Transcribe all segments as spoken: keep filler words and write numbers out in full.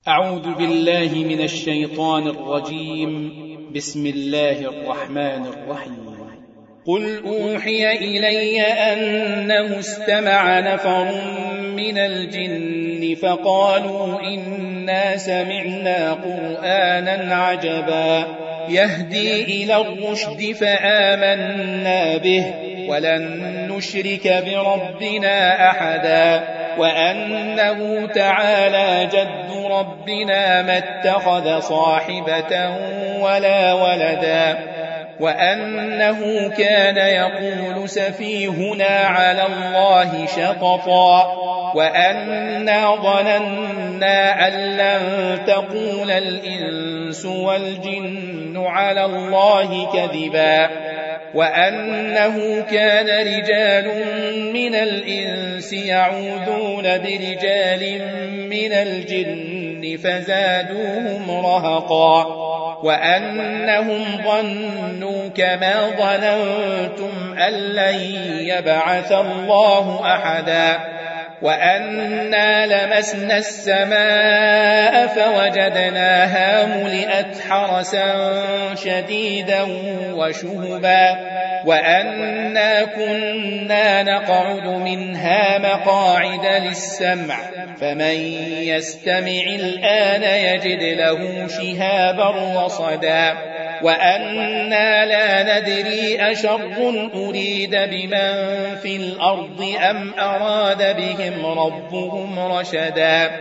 أعوذ بالله من الشيطان الرجيم. بسم الله الرحمن الرحيم. قل أوحي إلي أنه استمع نفر من الجن فقالوا إنا سمعنا قرآنا عجبا يهدي إلى الرشد فآمنا به ولن نشرك بربنا أحدا وأنه تعالى جد ربنا ما اتخذ صاحبة ولا ولدا وأنه كان يقول سفيهنا على الله شططا وأنا ظننا أن لن تقول الإنس والجن على الله كذبا وأنه كان رجال من الإنس يعوذون برجال من الجن فزادوهم رهقا وأنهم ظنوا كما ظننتم أن لن يبعث الله أحدا وأنا لمسنا السماء فوجدناها ملئت حرسا شديدا وشهبا وأنا كنا نقعد منها مقاعد للسمع فمن يستمع الآن يجد له شهابا رصدا وأنا لا ندري أشر أريد بمن في الأرض أم أراد بهم ربهم رشدا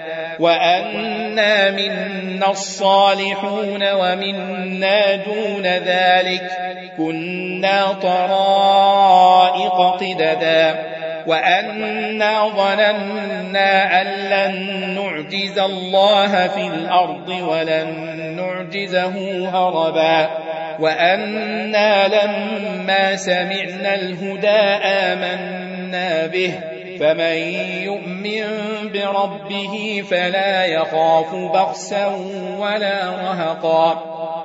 وأنا منا الصالحون ومنا دون ذلك كنا طرائق قددا وأنا ظننا أن لن نعجز الله في الأرض ولن نعجزه هربا وأنا لما سمعنا الهدى آمنا به فمن يؤمن بربه فلا يخاف بخسا ولا رهقا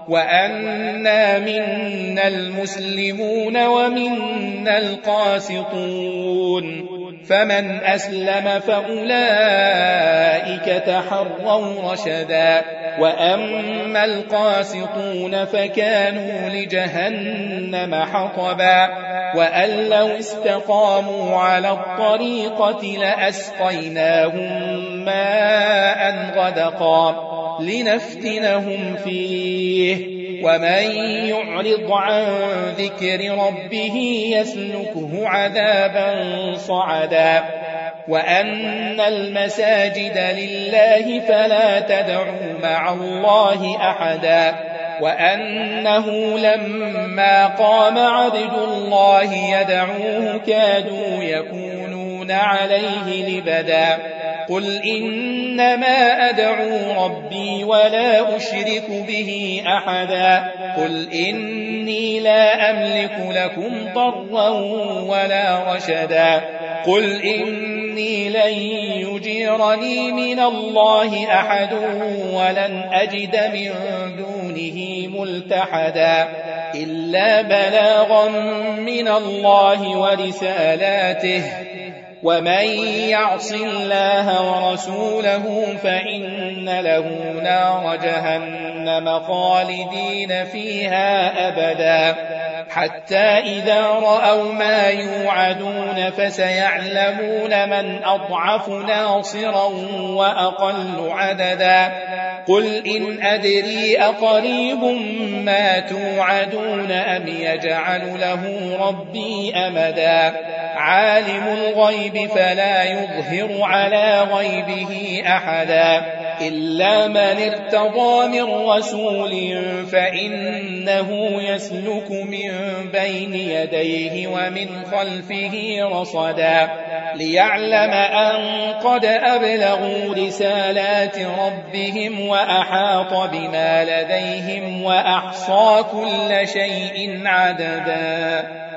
وأنا منا المسلمون ومنا القاسطون فمن أسلم فأولئك تحروا رشدا وأما القاسطون فكانوا لجهنم حطبا وأن لو استقاموا على الطريقة لأسقيناهم ماء غدقا لنفتنهم فيه ومن يعرض عن ذكر ربه يسلكه عذابا صعدا وأن المساجد لله فلا تدعوا مع الله أحدا وأنه لما قام عبد الله يدعوه كادوا يكونون عليه لبدا قل إنما أدعو ربي ولا أشرك به أحدا قل إني لا أملك لكم ضرا ولا رشدا قل إني لن يجيرني من الله أحد ولن أجد من دونه ملتحدا إلا بلاغا من الله ورسالاته ومن يعص الله ورسوله فإن له نار جهنم خالدين فيها أبدا حتى إذا رأوا ما يوعدون فسيعلمون من أضعف ناصرا وأقل عددا قل إن أدري أقريب ما توعدون أم يجعل له ربي أمدا عالم الغيب فلا يظهر على غيبه أحدا إلا من ارتضى من رسول فإنه يسلك من بين يديه ومن خلفه رصدا ليعلم أن قد أبلغوا رسالات ربهم وأحاط بما لديهم وأحصى كل شيء عددا.